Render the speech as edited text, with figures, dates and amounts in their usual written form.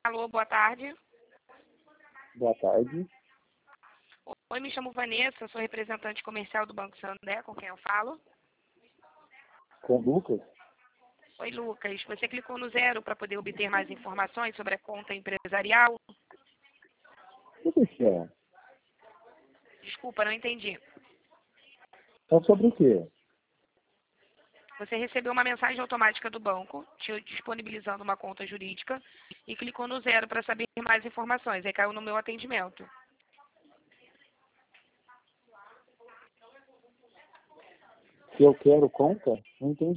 Alô, boa tarde. Boa tarde. Oi, me chamo Vanessa, sou representante comercial do Banco Santander, com quem eu falo? Com o Lucas? Oi, Lucas. Você clicou no 0 para poder obter mais informações sobre a conta empresarial? O que é? Desculpa, não entendi. É sobre o quê? Você recebeu uma mensagem automática do banco, te disponibilizando uma conta jurídica, e clicou no 0 para saber mais informações. Aí caiu no meu atendimento. Se eu quero conta? Não entendi.